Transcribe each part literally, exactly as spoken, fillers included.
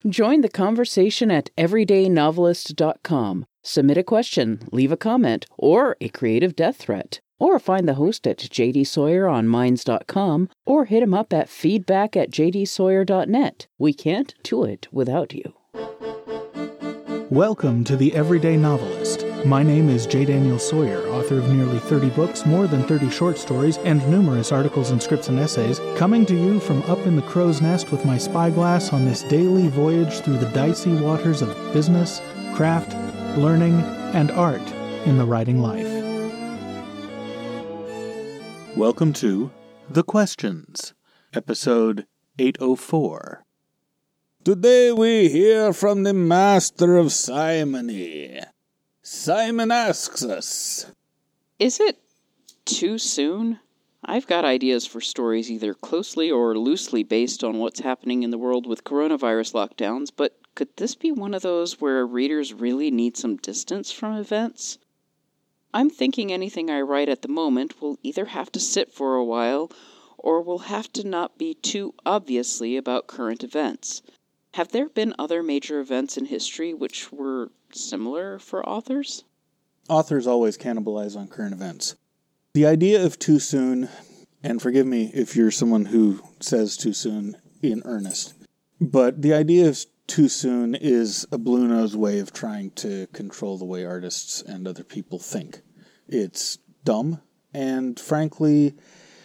Join the conversation at everyday novelist dot com. Submit a question, leave a comment, or a creative death threat. Or find the host at J D Sawyer on minds dot com, or hit him up at feedback at j d sawyer dot net. We can't do it without you. Welcome to The Everyday Novelist. My name is J. Daniel Sawyer, author of nearly thirty books, more than thirty short stories, and numerous articles and scripts and essays, coming to you from up in the crow's nest with my spyglass on this daily voyage through the dicey waters of business, craft, learning, and art in the writing life. Welcome to The Questions, episode eight oh four. Today we hear from the master of simony. Simon asks us, Is it too soon? I've got ideas for stories either closely or loosely based on what's happening in the world with coronavirus lockdowns, but could this be one of those where readers really need some distance from events? I'm thinking anything I write at the moment will either have to sit for a while or will have to not be too obviously about current events. Have there been other major events in history which were similar for authors? Authors always cannibalize on current events. The idea of too soon, and forgive me if you're someone who says too soon in earnest, but the idea of too soon is a blue-nosed way of trying to control the way artists and other people think. It's dumb, and frankly,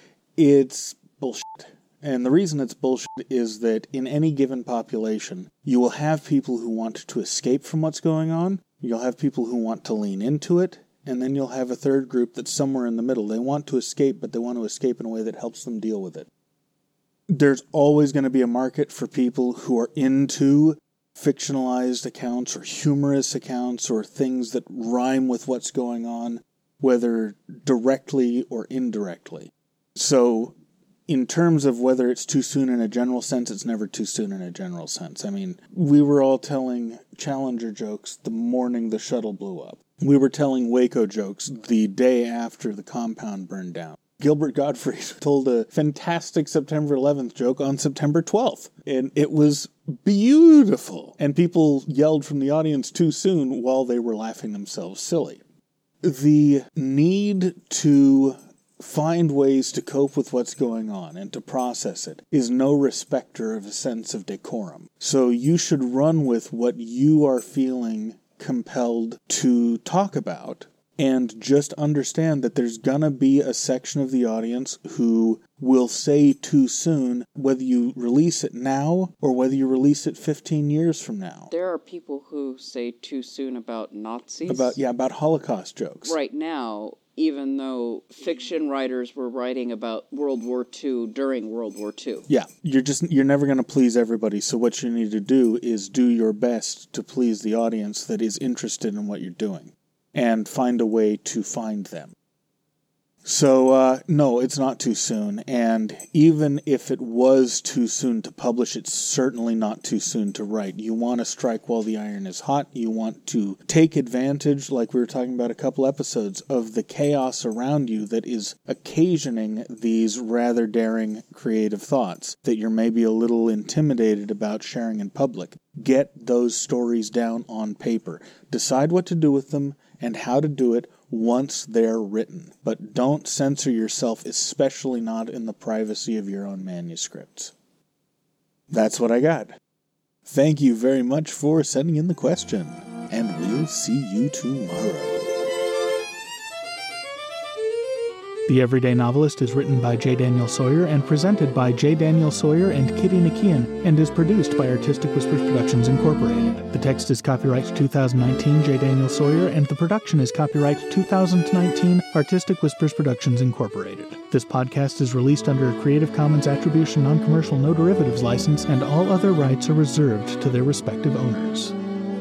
it's bullshit. And the reason it's bullshit is that in any given population, you will have people who want to escape from what's going on, you'll have people who want to lean into it, and then you'll have a third group that's somewhere in the middle. They want to escape, but they want to escape in a way that helps them deal with it. There's always going to be a market for people who are into fictionalized accounts or humorous accounts or things that rhyme with what's going on, whether directly or indirectly. So, in terms of whether it's too soon in a general sense, it's never too soon in a general sense. I mean, we were all telling Challenger jokes the morning the shuttle blew up. We were telling Waco jokes the day after the compound burned down. Gilbert Gottfried told a fantastic September eleventh joke on September twelfth, and it was beautiful. And people yelled from the audience too soon while they were laughing themselves silly. The need to find ways to cope with what's going on and to process it is no respecter of a sense of decorum. So you should run with what you are feeling compelled to talk about and just understand that there's gonna be a section of the audience who will say too soon, whether you release it now or whether you release it fifteen years from now. There are people who say too soon about Nazis. About, yeah, about Holocaust jokes. Right now, even though fiction writers were writing about World War Two during World War Two. Yeah, you're just you're never going to please everybody, so what you need to do is do your best to please the audience that is interested in what you're doing, and find a way to find them. So, uh, no, it's not too soon, and even if it was too soon to publish, it's certainly not too soon to write. You want to strike while the iron is hot. You want to take advantage, like we were talking about a couple episodes, of the chaos around you that is occasioning these rather daring creative thoughts that you're maybe a little intimidated about sharing in public. Get those stories down on paper. Decide what to do with them and how to do it once they're written. But don't censor yourself, especially not in the privacy of your own manuscripts. That's what I got. Thank you very much for sending in the question, and we'll see you tomorrow. The Everyday Novelist is written by J. Daniel Sawyer and presented by J. Daniel Sawyer and Kitty Nakian, and is produced by Artistic Whispers Productions, Incorporated. The text is copyright two thousand nineteen J. Daniel Sawyer, and the production is copyright two thousand nineteen Artistic Whispers Productions, Incorporated. This podcast is released under a Creative Commons Attribution Non-Commercial No Derivatives license, and all other rights are reserved to their respective owners.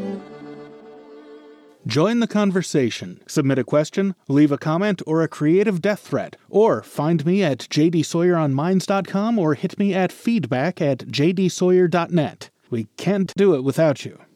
Join the conversation. Submit a question, leave a comment, or a creative death threat. Or find me at j d sawyer on minds dot com or hit me at feedback at j d sawyer dot net. We can't do it without you.